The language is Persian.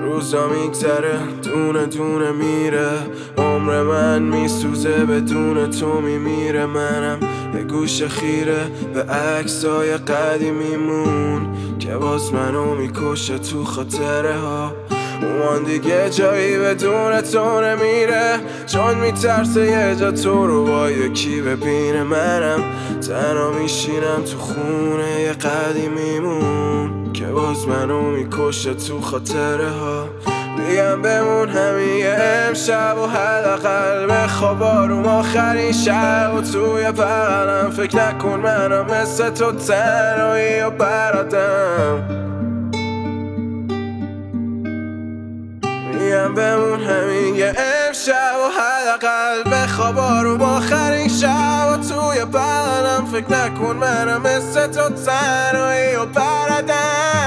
روزا میگذره دونه دونه میره، عمر من میسوزه بدون تو میمیره. منم یه گوش خیره به عکسای قدیمیمون که باز منو میکشه تو خاطره ها. اون دیگه جایی بدون تو نمیره، چون میترسه یه جا تو رو با یکی ببینه. منم تنها میشینم تو خونه یه قدیمیمون که باز منو میکشه تو خاطره ها. میگم بمون همین یه امشب و حداقل بخواب آروم آخرین شب و توی بغلم. فکر نکن منم مثل تو تنهایی و برادم. میگم بمون همین یه امشب و حداقل بخواب آروم آخرین شب و توی بغلم. فکر نکن منم مثل تو تنهایی و برادم.